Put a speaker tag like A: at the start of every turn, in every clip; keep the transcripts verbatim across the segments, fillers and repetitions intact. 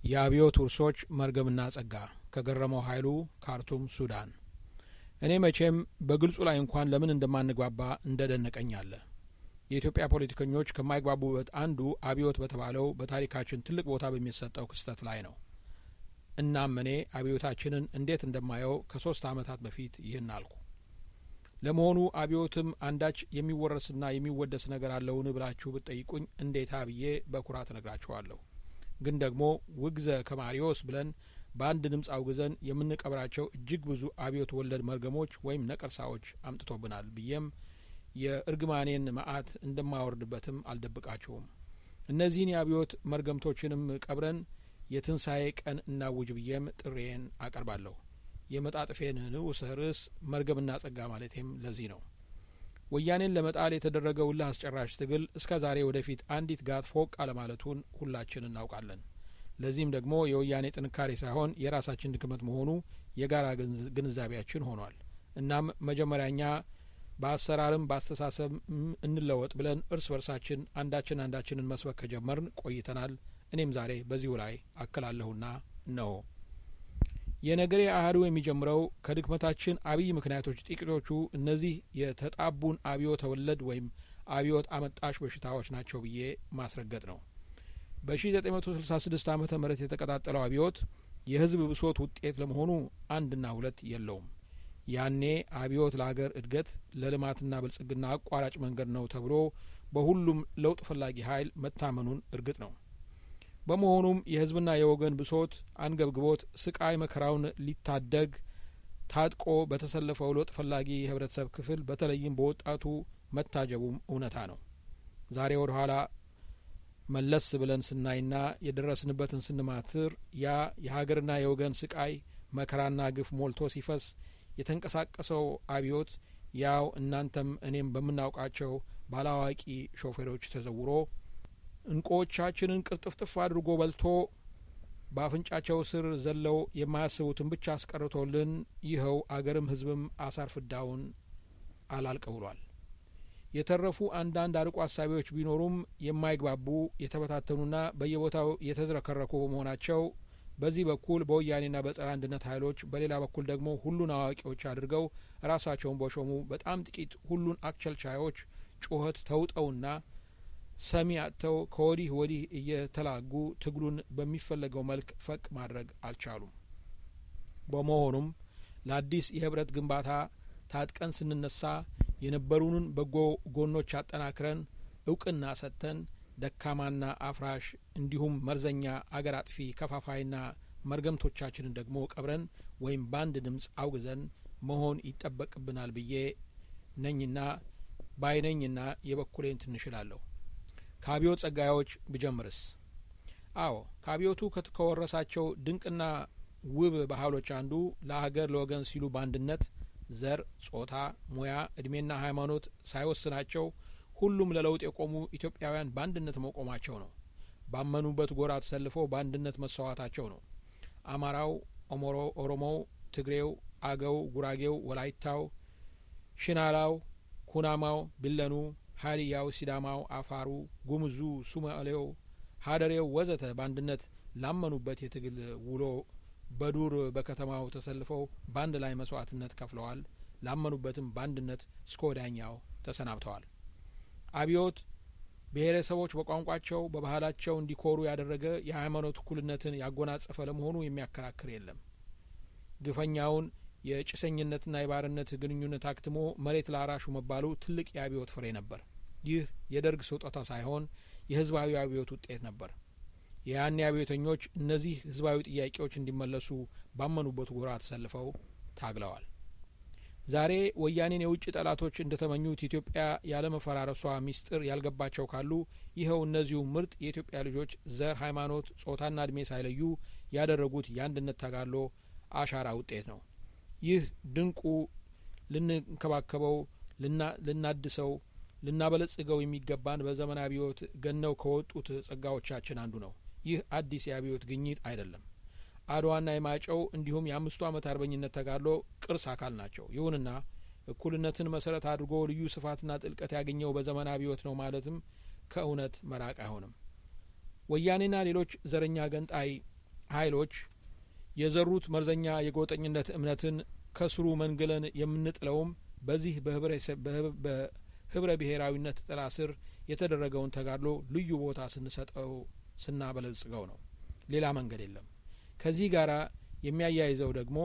A: የአብዮት ውርሶች መርገምና ጸጋ ከገረመው ኃይሉ ካርቱም ሱዳን። እኔ መቼም በግልጹ ላይ እንኳን ለምን እንደማንግባባ እንደደነቀኝ አለ። የኢትዮጵያ ፖለቲከኞች ከማይግባቡበት አንዱ አብዮት በተባለው በታሪካችን ትልቅ ቦታ በሚሰጠው ክስተት ላይ ነው። እናም እኔ አብዮታችንን እንዴት እንደማየው ከሶስት አመታት በፊት ይህን አልኩ። ለመሆኑ አብዮትም አንዳች የሚወረስና የሚወደስ ነገር አለውን ብላችሁ ብትጠይቁኝ እንዴታ ብዬ በኩራት እነግራችኋለሁ። ግን ደግሞ ውግዘ ከማሪዎስ ብለን በአንድ ድምፅ አውግዘን የምንቀብራቸው እጅግ ብዙ አብዮት ወለድ መርገሞች ወይም ነቀርሳዎች አምጥቶብናል ብዬም የእርግማኔን መዓት እንደማወርድበትም አልደብቃችሁም። እነዚህን የአብዮት መርገምቶችንም ቀብረን የትንሣኤ ቀን እናውጅ ብዬም ጥሬን አቀርባለሁ። የመጣጥፌን ንዑስ ርዕስ መርገምና ጸጋ ማለቴም ለዚህ ነው። ወያኔን ለመጣል የተደረገው እልህ አስጨራሽ ትግል እስከ ዛሬ ወደፊት አንዲት ጋት ፎቅ አለማለቱን ሁላችን እናውቃለን። ለዚህም ደግሞ የወያኔ ጥንካሬ ሳይሆን የራሳችን ድክመት መሆኑ የጋራ ግንዛቤያችን ሆኗል። እናም መጀመሪያኛ በአሰራርም በአስተሳሰብ እንለወጥ ብለን እርስ በርሳችን አንዳችን አንዳችንን መስበክ ከጀመርን ቆይተናል። እኔም ዛሬ በዚሁ ላይ አክላለሁና ነው። የነገሬ አህዱ የሚጀምረው ከድክመታችን አብይ ምክንያቶች ጥቂቶቹ እነዚህ የተጣቡን አብዮት ወለድ ወይም አብዮት አመጣሽ በሽታዎች ናቸው ብዬ ማስረገጥ ነው። በሺ ዘጠኝ መቶ ስልሳ ስድስት ዓመተ ምህረት የተቀጣጠለው አብዮት የህዝብ ብሶት ውጤት ለመሆኑ አንድና ሁለት የለውም። ያኔ አብዮት ለሀገር እድገት ለልማትና ብልጽግና አቋራጭ መንገድ ነው ተብሎ በሁሉም ለውጥ ፈላጊ ኃይል መታመኑን እርግጥ ነው። በመሆኑም የህዝብና የወገን ብሶት አንገብግቦት ስቃይ መከራውን ሊታደግ ታጥቆ በተሰለፈው ለውጥ ፈላጊ የህብረተሰብ ክፍል በተለይም በወጣቱ መታጀቡም እውነታ ነው። ዛሬ ወደ ኋላ መለስ ብለን ስናይና የደረስንበትን ስንማትር ያ የሀገርና የወገን ስቃይ መከራና ግፍ ሞልቶ ሲፈስ የተንቀሳቀሰው አብዮት ያው እናንተም እኔም በምናውቃቸው ባላዋቂ ሾፌሮች ተዘውሮ እንቆቻችንን ቅርጥፍጥፍ አድርጎ በልቶ በአፍንጫቸው ስር ዘለው የማያስቡትን ብቻ አስቀርቶልን ይኸው አገርም ህዝብም አሳር ፍዳውን አላልቅ ብሏል። የተረፉ አንዳንድ አርቆ አሳቢዎች ቢኖሩም የማይግባቡ የተበታተኑና በየቦታው የተዝረከረኩ በመሆናቸው በዚህ በኩል በወያኔና በጸረ አንድነት ኃይሎች፣ በሌላ በኩል ደግሞ ሁሉን አዋቂዎች አድርገው ራሳቸውን በሾሙ በጣም ጥቂት ሁሉን አክቸልቻዮች ጩኸት ተውጠውና ሰሚ አጥተው ከወዲህ ወዲህ እየተላጉ ትግሉን በሚፈለገው መልክ ፈቅ ማድረግ አልቻሉም። በመሆኑም ለአዲስ የህብረት ግንባታ ታጥቀን ስንነሳ የነበሩንን በጎ ጎኖች አጠናክረን እውቅና ሰጥተን ደካማና አፍራሽ እንዲሁም መርዘኛ አገር አጥፊ ከፋፋይና መርገምቶቻችንን ደግሞ ቀብረን ወይም በአንድ ድምፅ አውግዘን መሆን ይጠበቅብናል ብዬ ነኝና ባይነኝና የበኩሌን ትንሽ እላለሁ። ከአብዮት ጸጋዮች ብጀምርስ? አዎ ከአብዮቱ ከወረሳቸው ድንቅና ውብ ባህሎች አንዱ ለሀገር ለወገን ሲሉ በአንድነት ዘር፣ ጾታ፣ ሙያ፣ እድሜና ሃይማኖት ሳይወስናቸው ሁሉም ለለውጥ የቆሙ ኢትዮጵያውያን በአንድነት መቆማቸው ነው። ባመኑበት ጎራ ተሰልፈው በአንድነት መሰዋታቸው ነው። አማራው፣ ኦሞሮ፣ ኦሮሞው፣ ትግሬው፣ አገው፣ ጉራጌው፣ ወላይታው፣ ሽናላው፣ ኩናማው፣ ቢለኑ፣ ሀዲያው፣ ሲዳማው፣ አፋሩ፣ ጉምዙ፣ ሱማሌው፣ ሀደሬው ወዘተ በአንድነት ላመኑበት የትግል ውሎ በዱር በከተማው ተሰልፈው በአንድ ላይ መስዋዕትነት ከፍለዋል። ላመኑበትም በአንድነት እስከ ወዲያኛው ተሰናብተዋል። አብዮት ብሔረሰቦች በቋንቋቸው በባህላቸው እንዲኮሩ ያደረገ የሃይማኖት እኩልነትን ያጎናጸፈ ለመሆኑ የሚያከራክር የለም። ግፈኛውን የጭሰኝነትና የባርነት ግንኙነት አክትሞ መሬት ላራሹ መባሉ ትልቅ የአብዮት ፍሬ ነበር። ይህ የደርግ ስጦታ ሳይሆን የህዝባዊ አብዮት ውጤት ነበር። የያኔ አብዮተኞች እነዚህ ህዝባዊ ጥያቄዎች እንዲመለሱ ባመኑበት ጎራ ተሰልፈው ታግለዋል። ዛሬ ወያኔን የውጭ ጠላቶች እንደተመኙት ኢትዮጵያ ያለመፈራረሷ ሚስጥር ያልገባቸው ካሉ ይኸው እነዚሁ ምርጥ የኢትዮጵያ ልጆች ዘር፣ ሃይማኖት፣ ጾታና እድሜ ሳይለዩ ያደረጉት የአንድነት ተጋድሎ አሻራ ውጤት ነው። ይህ ድንቁ ልንከባከበው፣ ልናድሰው፣ ልናበለጽገው የሚገባን በዘመን አብዮት ገነው ከወጡት ጸጋዎቻችን አንዱ ነው። ይህ አዲስ የአብዮት ግኝት አይደለም። አድዋና የማጨው እንዲሁም የአምስቱ ዓመት አርበኝነት ተጋድሎ ቅርስ አካል ናቸው። ይሁንና እኩልነትን መሰረት አድርጎ ልዩ ስፋትና ጥልቀት ያገኘው በዘመን አብዮት ነው ማለትም ከእውነት መራቅ አይሆንም። ወያኔና ሌሎች ዘረኛ ገንጣይ ኃይሎች የዘሩት መርዘኛ የጎጠኝነት እምነትን ከስሩ መንግለን የምንጥለውም በዚህ በህብረ ብሔራዊነት ጥላ ስር የተደረገውን ተጋድሎ ልዩ ቦታ ስንሰጠው ስናበለጽገው ነው። ሌላ መንገድ የለም። ከዚህ ጋራ የሚያያይዘው ደግሞ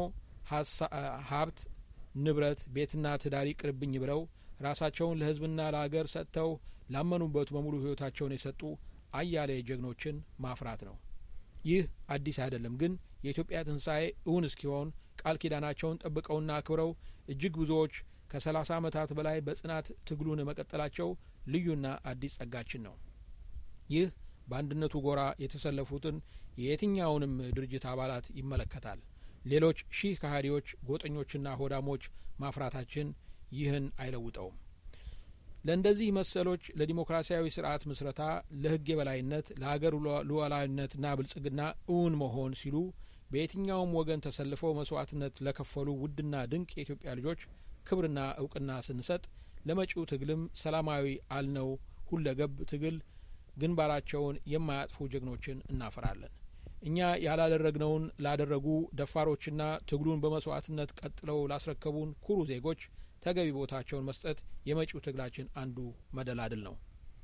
A: ሀብት ንብረት ቤትና ትዳር ይቅርብኝ ብለው ራሳቸውን ለህዝብና ለሀገር ሰጥተው ላመኑበት በሙሉ ህይወታቸውን የሰጡ አያሌ ጀግኖችን ማፍራት ነው። ይህ አዲስ አይደለም። ግን የኢትዮጵያ ትንሣኤ እውን እስኪሆን ቃል ኪዳናቸውን ጠብቀውና አክብረው እጅግ ብዙዎች ከሰላሳ አመታት በላይ በጽናት ትግሉን መቀጠላቸው ልዩና አዲስ ጸጋችን ነው። ይህ በአንድነቱ ጎራ የተሰለፉትን የየትኛውንም ድርጅት አባላት ይመለከታል። ሌሎች ሺህ ከሀዲዎች ጎጠኞችና ሆዳሞች ማፍራታችን ይህን አይለውጠውም። ለእንደዚህ መሰሎች ለዲሞክራሲያዊ ስርዓት ምስረታ፣ ለህግ የበላይነት፣ ለሀገር ሉዓላዊነትና ብልጽግና እውን መሆን ሲሉ በየትኛውም ወገን ተሰልፈው መስዋዕትነት ለከፈሉ ውድና ድንቅ የኢትዮጵያ ልጆች ክብርና እውቅና ስንሰጥ ለመጪው ትግልም ሰላማዊ አልነው ሁለገብ ትግል ግንባራቸውን የማያጥፉ ጀግኖችን እናፈራለን። እኛ ያላደረግነውን ላደረጉ ደፋሮችና ትግሉን በመስዋዕትነት ቀጥለው ላስረከቡን ኩሩ ዜጎች ተገቢ ቦታቸውን መስጠት የመጪው ትግላችን አንዱ መደላድል ነው።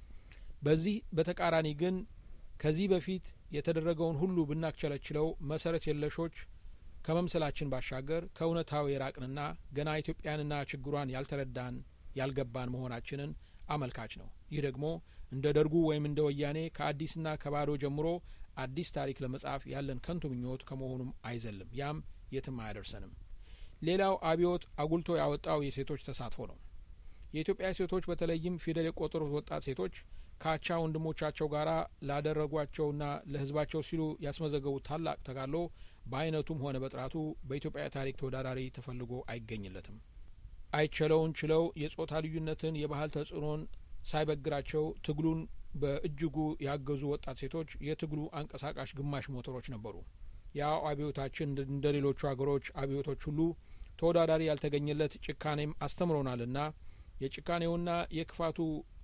A: በዚህ በተቃራኒ ግን ከዚህ በፊት የተደረገውን ሁሉ ብናክቸለችለው መሰረት የለሾች ከመምሰላችን ባሻገር ከእውነታው የራቅንና ገና ኢትዮጵያንና ችግሯን ያልተረዳን ያልገባን መሆናችንን አመልካች ነው። ይህ ደግሞ እንደ ደርጉ ወይም እንደ ወያኔ ከአዲስና ከባዶ ጀምሮ አዲስ ታሪክ ለመጻፍ ያለን ከንቱ ምኞት ከመሆኑም አይዘልም። ያም የትም አያደርሰንም። ሌላው አብዮት አጉልቶ ያወጣው የሴቶች ተሳትፎ ነው። የኢትዮጵያ ሴቶች በተለይም ፊደል የቆጠሩት ወጣት ሴቶች ከአቻ ወንድሞቻቸው ጋር ላደረጓቸውና ለህዝባቸው ሲሉ ያስመዘገቡት ታላቅ ተጋድሎ በአይነቱም ሆነ በጥራቱ በኢትዮጵያ ታሪክ ተወዳዳሪ ተፈልጎ አይገኝለትም። አይቸለውን ችለው የጾታ ልዩነትን፣ የባህል ተጽዕኖን ሳይበግራቸው ትግሉን በእጅጉ ያገዙ ወጣት ሴቶች የትግሉ አንቀሳቃሽ ግማሽ ሞተሮች ነበሩ። ያው አብዮታችን እንደ ሌሎቹ አገሮች አብዮቶች ሁሉ ተወዳዳሪ ያልተገኘለት ጭካኔም አስተምሮናልና የጭካኔውና የክፋቱ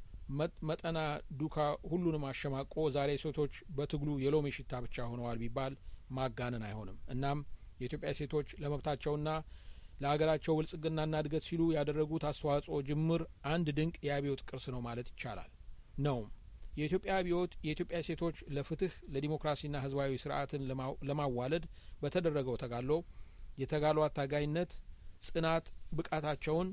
A: መጠና ዱካ ሁሉንም አሸማቆ ዛሬ ሴቶች በትግሉ የሎሚ ሽታ ብቻ ሆነዋል ቢባል ማጋነን አይሆንም። እናም የኢትዮጵያ ሴቶች ለመብታቸውና ለሀገራቸው ብልጽግናና እድገት ሲሉ ያደረጉት አስተዋጽኦ ጅምር አንድ ድንቅ የአብዮት ቅርስ ነው ማለት ይቻላል ነው። የኢትዮጵያ አብዮት የኢትዮጵያ ሴቶች ለፍትህ ለዲሞክራሲና ህዝባዊ ስርዓትን ለማዋለድ በተደረገው ተጋድሎ የተጋድሎ አታጋይነት ጽናት ብቃታቸውን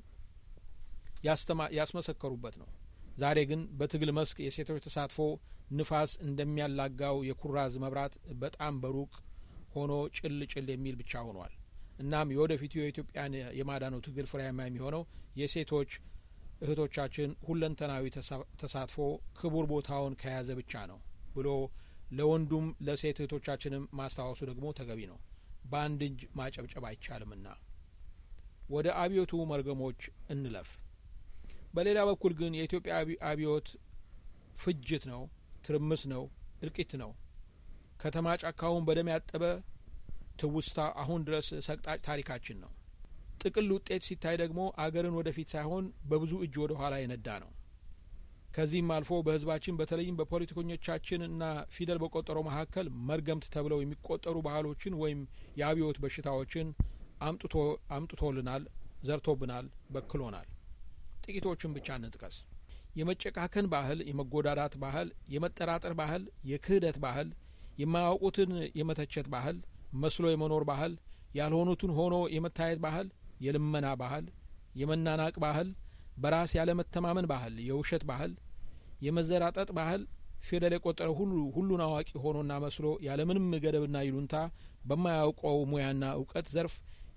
A: ያስመሰከሩበት ነው። ዛሬ ግን በትግል መስክ የሴቶች ተሳትፎ ንፋስ እንደሚያላጋው የኩራዝ መብራት በጣም በሩቅ ሆኖ ጭል ጭል የሚል ብቻ ሆኗል። እናም የወደፊቱ የኢትዮጵያን የማዳኑ ትግል ፍሬያማ የሚሆነው የሴቶች እህቶቻችን ሁለንተናዊ ተሳትፎ ክቡር ቦታውን ከያዘ ብቻ ነው ብሎ ለወንዱም ለሴት እህቶቻችንም ማስታወሱ ደግሞ ተገቢ ነው። በአንድ እጅ ማጨብጨብ አይቻልምና ወደ አብዮቱ መርገሞች እንለፍ። በሌላ በኩል ግን የኢትዮጵያ አብዮት ፍጅት ነው፣ ትርምስ ነው፣ እልቂት ነው። ከተማ ጫካውን በደም ያጠበ ትውስታ አሁን ድረስ ሰቅጣጭ ታሪካችን ነው። ጥቅል ውጤት ሲታይ ደግሞ አገርን ወደፊት ሳይሆን በብዙ እጅ ወደ ኋላ የነዳ ነው። ከዚህም አልፎ በህዝባችን በተለይም በፖለቲከኞቻችን እና ፊደል በቆጠረው መካከል መርገምት ተብለው የሚቆጠሩ ባህሎችን ወይም የአብዮት በሽታዎችን አምጥቶ አምጥቶልናል፣ ዘርቶብናል፣ በክሎናል። ጥቂቶቹን ብቻ እንጥቀስ። የመጨካከን ባህል፣ የመጎዳዳት ባህል፣ የመጠራጠር ባህል፣ የክህደት ባህል፣ የማያውቁትን የመተቸት ባህል፣ መስሎ የመኖር ባህል፣ ያልሆኑትን ሆኖ የመታየት ባህል፣ የልመና ባህል፣ የመናናቅ ባህል፣ በራስ ያለመተማመን ባህል፣ የውሸት ባህል፣ የመዘራጠጥ ባህል፣ ፊደል የቆጠረ ሁሉ ሁሉን አዋቂ ሆኖና መስሎ ያለምንም ገደብና ይሉንታ በማያውቀው ሙያና እውቀት ዘርፍ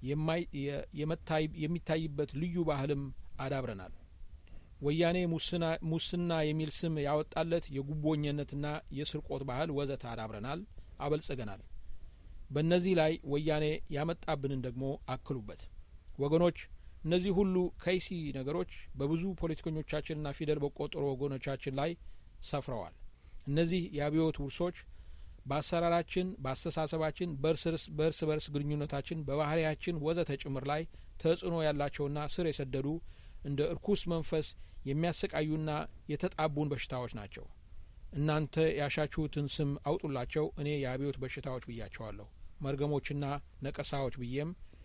A: የሚታይበት ልዩ ባህልም አዳብረናል። ወያኔ ሙስና የሚል ስም ያወጣለት የጉቦኝነትና የስርቆት ባህል ወዘተ አዳብረናል፣ አበልጽገናል። በእነዚህ ላይ ወያኔ ያመጣብንን ደግሞ አክሉበት። ወገኖች፣ እነዚህ ሁሉ ከይሲ ነገሮች በብዙ ፖለቲከኞቻችንና ፊደል በቆጠሩ ወገኖቻችን ላይ ሰፍረዋል። እነዚህ የአብዮት ውርሶች በአሰራራችን፣ በአስተሳሰባችን፣ በእርስ በርስ ግንኙነታችን፣ በባህሪያችን ወዘተ ጭምር ላይ ተጽዕኖ ያላቸውና ስር የሰደዱ እንደ እርኩስ መንፈስ የሚያሰቃዩና የተጣቡን በሽታዎች ናቸው። እናንተ ያሻችሁትን ስም አውጡላቸው፣ እኔ የአብዮት በሽታዎች ብያቸዋለሁ። መርገሞችና ነቀሳዎች ብዬም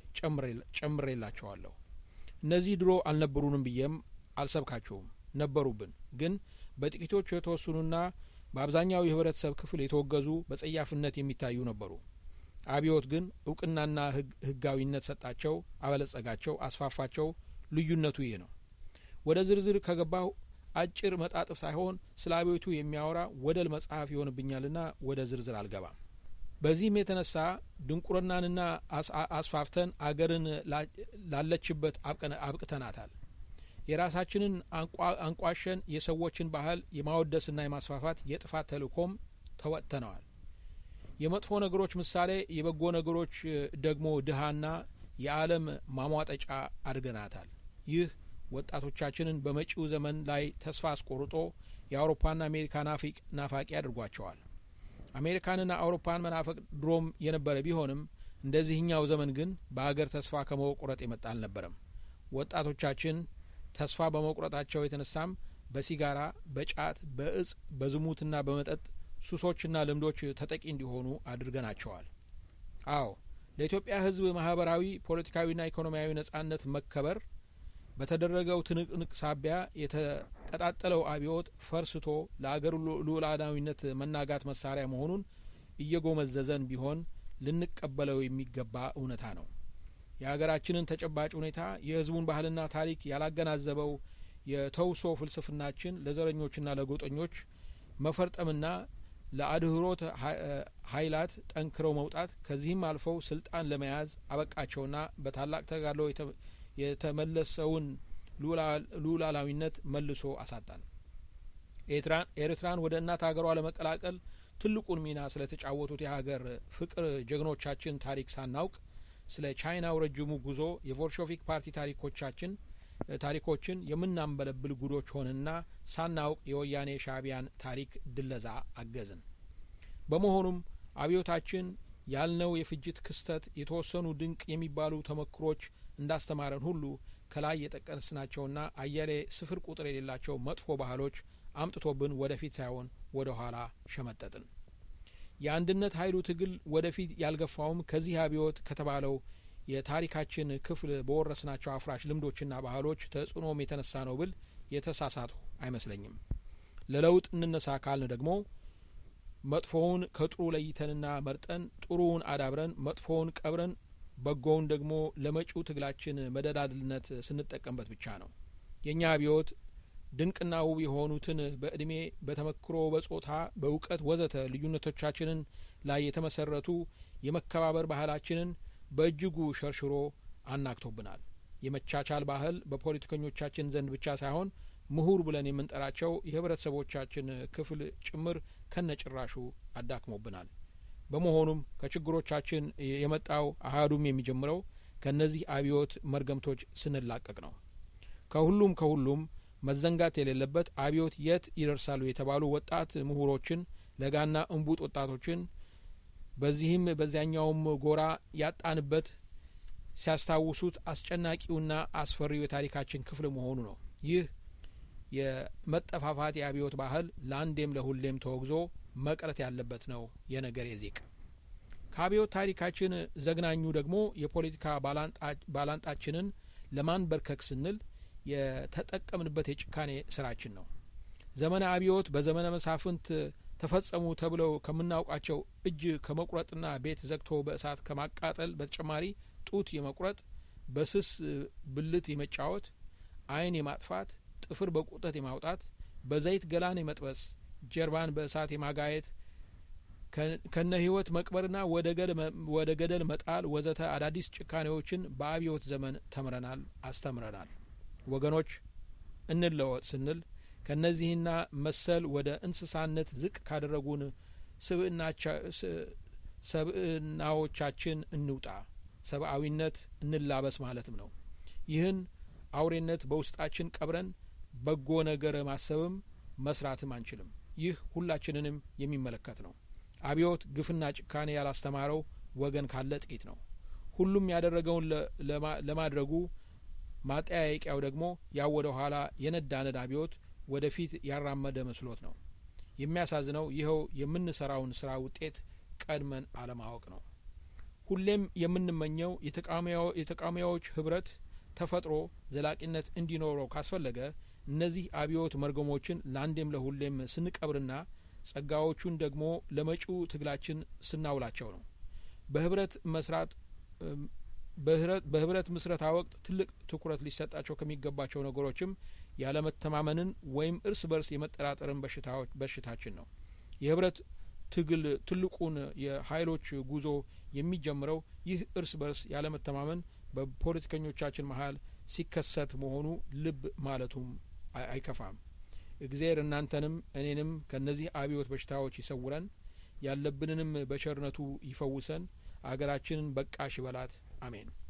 A: ጨምሬላቸዋለሁ። እነዚህ ድሮ አልነበሩንም ብዬም አልሰብካችሁም። ነበሩብን፣ ግን በጥቂቶች የተወሰኑና በአብዛኛው የህብረተሰብ ክፍል የተወገዙ በጸያፍነት የሚታዩ ነበሩ። አብዮት ግን እውቅናና ህጋዊነት ሰጣቸው፣ አበለጸጋቸው፣ አስፋፋቸው። ልዩነቱ ይህ ነው። ወደ ዝርዝር ከገባሁ አጭር መጣጥፍ ሳይሆን ስለ አብዮቱ የሚያወራ ወደል መጽሐፍ ይሆንብኛልና ወደ ዝርዝር አልገባም። በዚህም የተነሳ ድንቁርናንና አስፋፍተን አገርን ላለችበት አብቅተናታል። የራሳችንን አንቋሸን የሰዎችን ባህል የማወደስና የማስፋፋት የጥፋት ተልእኮም ተወጥተነዋል። የመጥፎ ነገሮች ምሳሌ፣ የበጎ ነገሮች ደግሞ ድሃና የዓለም ማሟጠጫ አድርገናታል። ይህ ወጣቶቻችንን በመጪው ዘመን ላይ ተስፋ አስቆርጦ የአውሮፓና አሜሪካ ናፋቂ አድርጓቸዋል። አሜሪካንና አውሮፓን መናፈቅ ድሮም የነበረ ቢሆንም እንደዚህኛው ዘመን ግን በአገር ተስፋ ከመቁረጥ የመጣ አልነበረም። ወጣቶቻችን ተስፋ በመቁረጣቸው የተነሳም በሲጋራ፣ በጫት፣ በእጽ፣ በዝሙትና በመጠጥ ሱሶችና ልምዶች ተጠቂ እንዲሆኑ አድርገናቸዋል። አዎ ለኢትዮጵያ ሕዝብ ማህበራዊ፣ ፖለቲካዊና ኢኮኖሚያዊ ነጻነት መከበር በተደረገው ትንቅንቅ ሳቢያ የተቀጣጠለው አብዮት ፈርስቶ ለአገር ሉዓላዊነት መናጋት መሳሪያ መሆኑን እየጎመዘዘን ቢሆን ልንቀበለው የሚገባ እውነታ ነው። የሀገራችንን ተጨባጭ ሁኔታ፣ የህዝቡን ባህልና ታሪክ ያላገናዘበው የተውሶ ፍልስፍናችን ለዘረኞችና ለጎጠኞች መፈርጠምና ለአድህሮት ኃይላት ጠንክረው መውጣት ከዚህም አልፈው ስልጣን ለመያዝ አበቃቸውና በታላቅ ተጋድሎ የተመለሰውን ሉዓላዊነት መልሶ አሳጣን። ኤርትራን ወደ እናት ሀገሯ ለመቀላቀል ትልቁን ሚና ስለተጫወቱት የሀገር ፍቅር ጀግኖቻችን ታሪክ ሳናውቅ ስለ ቻይናው ረጅሙ ጉዞ የቦልሾቪክ ፓርቲ ታሪኮቻችን ታሪኮችን የምናንበለብል ጉዶች ሆንና ሳናውቅ የወያኔ ሻእቢያን ታሪክ ድለዛ አገዝን። በመሆኑም አብዮታችን ያልነው የፍጅት ክስተት የተወሰኑ ድንቅ የሚባሉ ተመክሮች እንዳስተማረን ሁሉ ከላይ የጠቀስናቸውና አያሌ ስፍር ቁጥር የሌላቸው መጥፎ ባህሎች አምጥቶብን ወደፊት ሳይሆን ወደ ኋላ ሸመጠጥን። የአንድነት ኃይሉ ትግል ወደፊት ያልገፋውም ከዚህ አብዮት ከተባለው የታሪካችን ክፍል በወረስናቸው አፍራሽ ልምዶችና ባህሎች ተጽዕኖም የተነሳ ነው ብል የተሳሳትሁ አይመስለኝም። ለለውጥ እንነሳ ካልን ደግሞ መጥፎውን ከጥሩ ለይተንና መርጠን ጥሩውን አዳብረን መጥፎውን ቀብረን በጎውን ደግሞ ለመጪው ትግላችን መደላድልነት ስንጠቀምበት ብቻ ነው። የእኛ አብዮት ድንቅና ውብ የሆኑትን በእድሜ፣ በተመክሮ፣ በጾታ፣ በእውቀት ወዘተ ልዩነቶቻችንን ላይ የተመሰረቱ የመከባበር ባህላችንን በእጅጉ ሸርሽሮ አናግቶብናል። የመቻቻል ባህል በፖለቲከኞቻችን ዘንድ ብቻ ሳይሆን ምሁር ብለን የምንጠራቸው የህብረተሰቦቻችን ክፍል ጭምር ከነጭራሹ አዳክሞብናል። በመሆኑም ከችግሮቻችን የመጣው አሀዱም የሚጀምረው ከነዚህ አብዮት መርገምቶች ስንላቀቅ ነው። ከሁሉም ከሁሉም መዘንጋት የሌለበት አብዮት የት ይደርሳሉ የተባሉ ወጣት ምሁሮችን፣ ለጋና እንቡጥ ወጣቶችን በዚህም በዚያኛውም ጎራ ያጣንበት ሲያስታውሱት አስጨናቂውና አስፈሪው የታሪካችን ክፍል መሆኑ ነው። ይህ የመጠፋፋት የአብዮት ባህል ለአንዴም ለሁሌም ተወግዞ መቅረት ያለበት ነው የነገር የዜቅ። ከአብዮት ታሪካችን ዘግናኙ ደግሞ የፖለቲካ ባላንጣችንን ለማንበርከክ ስንል የተጠቀምንበት የጭካኔ ስራችን ነው። ዘመነ አብዮት በዘመነ መሳፍንት ተፈጸሙ ተብለው ከምናውቃቸው እጅ ከመቁረጥና ቤት ዘግቶ በእሳት ከማቃጠል በተጨማሪ ጡት የመቁረጥ፣ በስስ ብልት የመጫወት፣ ዓይን የማጥፋት፣ ጥፍር በቁጠት የማውጣት፣ በዘይት ገላን የመጥበስ፣ ጀርባን በእሳት የማጋየት፣ ከነ ህይወት መቅበርና ወደ ገደል መጣል ወዘተ አዳዲስ ጭካኔዎችን በአብዮት ዘመን ተምረናል፣ አስተምረናል። ወገኖች እንለወጥ ስንል ከነዚህና መሰል ወደ እንስሳነት ዝቅ ካደረጉን ሰብእናዎቻችን እንውጣ፣ ሰብአዊነት እንላበስ ማለትም ነው። ይህን አውሬነት በውስጣችን ቀብረን በጎ ነገር ማሰብም መስራትም አንችልም። ይህ ሁላችንንም የሚመለከት ነው። አብዮት ግፍና ጭካኔ ያላስተማረው ወገን ካለ ጥቂት ነው። ሁሉም ያደረገውን ለማድረጉ ማጠያየቂያው ደግሞ ያው ወደ ኋላ የነዳነድ አብዮት ወደፊት ያራመደ መስሎት ነው። የሚያሳዝነው ይኸው የምንሰራውን ስራ ውጤት ቀድመን አለማወቅ ነው። ሁሌም የምንመኘው የተቃዋሚዎች ህብረት ተፈጥሮ ዘላቂነት እንዲኖረው ካስፈለገ እነዚህ አብዮት መርገሞችን ለአንዴም ለሁሌም ስንቀብርና ጸጋዎቹን ደግሞ ለመጪው ትግላችን ስናውላቸው ነው። በህብረት መስራት በህብረት ምስረታ ወቅት ትልቅ ትኩረት ሊሰጣቸው ከሚገባቸው ነገሮችም ያለመተማመንን ወይም እርስ በርስ የመጠራጠርን በሽታዎች በሽታችን ነው። የህብረት ትግል ትልቁን የኃይሎች ጉዞ የሚጀምረው ይህ እርስ በርስ ያለመተማመን በፖለቲከኞቻችን መሀል ሲከሰት መሆኑ ልብ ማለቱም አይከፋም። እግዚአብሔር እናንተንም እኔንም ከነዚህ አብዮት በሽታዎች ይሰውረን፣ ያለብንንም በቸርነቱ ይፈውሰን፣ አገራችንን በቃሽ ይበላት። አሜን።